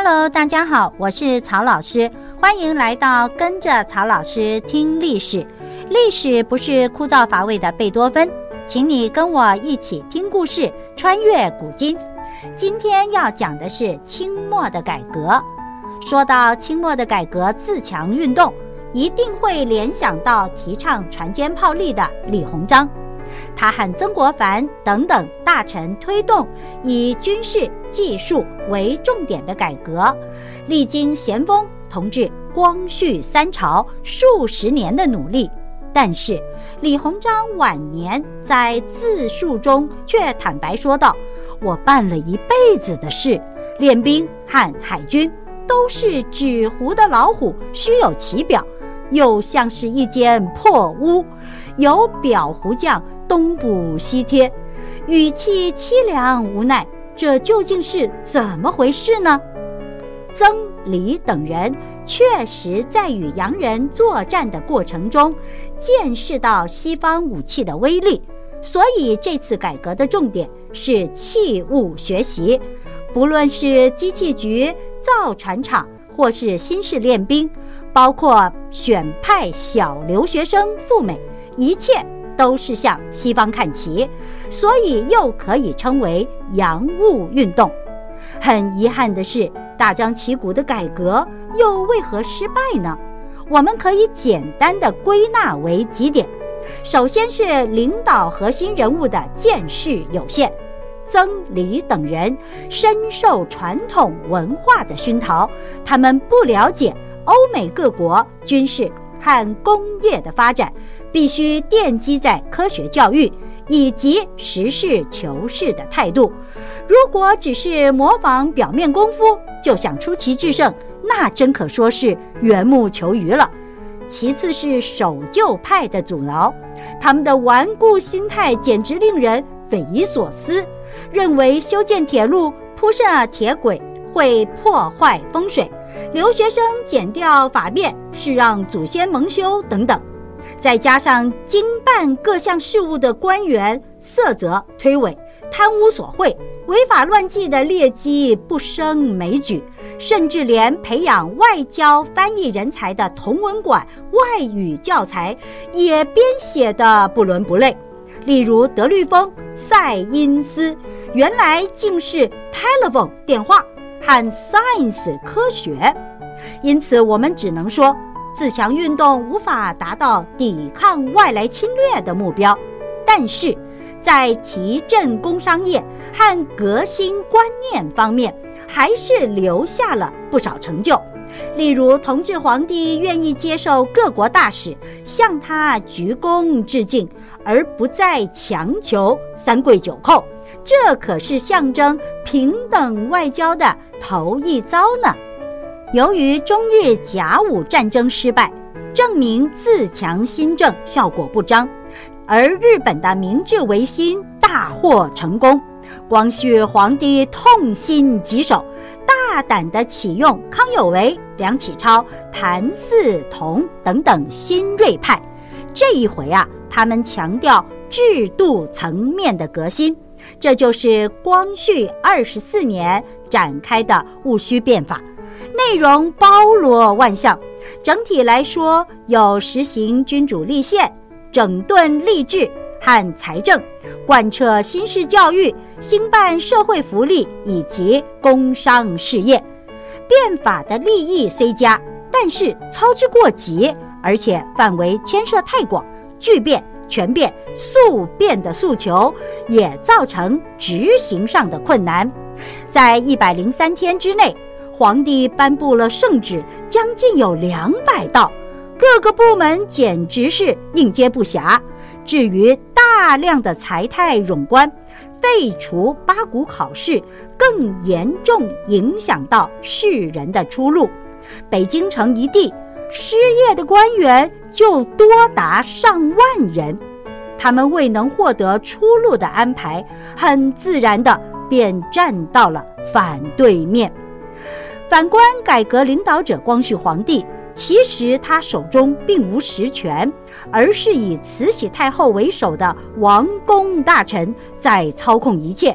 Hello， 大家好，我是曹老师，欢迎来到跟着曹老师听历史。历史不是枯燥乏味的贝多芬，请你跟我一起听故事，穿越古今。今天要讲的是清末的改革。说到清末的改革自强运动，一定会联想到提倡船坚炮利的李鸿章。他和曾国藩等等大臣推动以军事技术为重点的改革，历经咸丰同治、光绪三朝数十年的努力，但是李鸿章晚年在自述中却坦白说道：我办了一辈子的事，练兵和海军都是纸糊的老虎，虚有其表，又像是一间破屋，有裱糊匠东补西贴，语气凄凉无奈，这究竟是怎么回事呢？曾、李等人确实在与洋人作战的过程中见识到西方武器的威力，所以这次改革的重点是器物学习，不论是机器局、造船厂或是新式练兵，包括选派小留学生赴美，一切都是向西方看齐，所以又可以称为洋务运动。很遗憾的是，大张旗鼓的改革又为何失败呢？我们可以简单的归纳为几点。首先是领导核心人物的见识有限，曾、李等人深受传统文化的熏陶，他们不了解欧美各国军事和工业的发展必须奠基在科学教育以及实事求是的态度。如果只是模仿表面功夫就想出奇制胜，那真可说是缘木求鱼了。其次是守旧派的阻挠，他们的顽固心态简直令人匪夷所思，认为修建铁路、铺设铁轨会破坏风水，留学生剪掉发辫是让祖先蒙羞等等。再加上经办各项事务的官员色泽推诿、贪污索贿、违法乱纪的劣迹不胜枚举，甚至连培养外交翻译人才的同文馆外语教材也编写得不伦不类。例如德律风、赛因斯原来竟是 telephone 电话和 science 科学。因此我们只能说，自强运动无法达到抵抗外来侵略的目标，但是在提振工商业和革新观念方面还是留下了不少成就。例如同治皇帝愿意接受各国大使向他鞠躬致敬，而不再强求三跪九叩，这可是象征平等外交的头一遭呢。由于中日甲午战争失败，证明自强新政效果不彰，而日本的明治维新大获成功，光绪皇帝痛心疾首，大胆地启用康有为、梁启超、谭嗣同等等新锐派。这一回他们强调制度层面的革新，这就是光绪24年展开的戊戌变法，内容包罗万象。整体来说，有实行君主立宪、整顿吏治和财政，贯彻新式教育，兴办社会福利以及工商事业。变法的利益虽佳，但是操之过急，而且范围牵涉太广，巨变、全变、速变的诉求也造成执行上的困难。在103天之内，皇帝颁布了圣旨将近有200道，各个部门简直是应接不暇。至于大量的财泰冗官，废除八股考试，更严重影响到士人的出路。北京城一地失业的官员就多达上万人，他们未能获得出路的安排，很自然的便站到了反对面。反观改革领导者光绪皇帝，其实他手中并无实权，而是以慈禧太后为首的王公大臣在操控一切。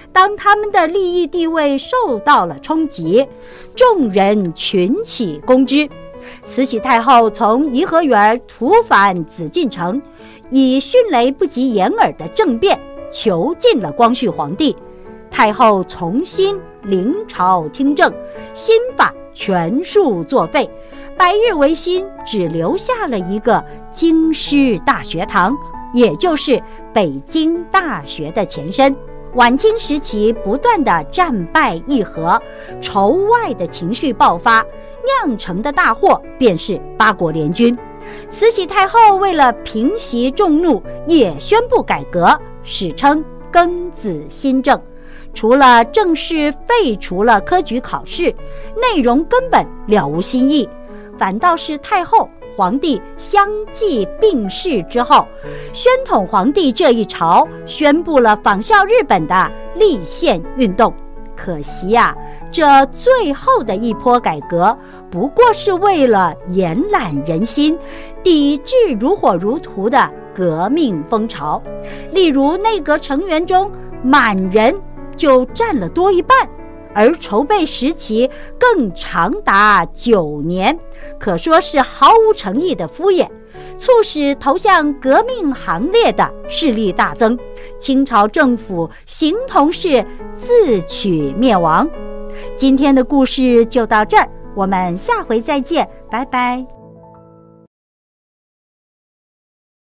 当他们的利益地位受到了冲击，众人群起攻之。慈禧太后从颐和园突返紫禁城，以迅雷不及掩耳的政变囚禁了光绪皇帝。太后重新临朝听政，新法全数作废，百日维新只留下了一个京师大学堂，也就是北京大学的前身。晚清时期不断的战败议和，仇外的情绪爆发，酿成的大祸便是八国联军。慈禧太后为了平息众怒，也宣布改革，史称庚子新政。除了正式废除了科举考试，内容根本了无新意，反倒是太后、皇帝相继病逝之后，宣统皇帝这一朝宣布了仿效日本的立宪运动。可惜啊，这最后的一波改革不过是为了延揽人心，抵制如火如荼的革命风潮。例如内阁成员中满人就占了多一半，而筹备时期更长达9年，可说是毫无诚意的敷衍，促使投向革命行列的势力大增，清朝政府形同是自取灭亡。今天的故事就到这儿，我们下回再见，拜拜。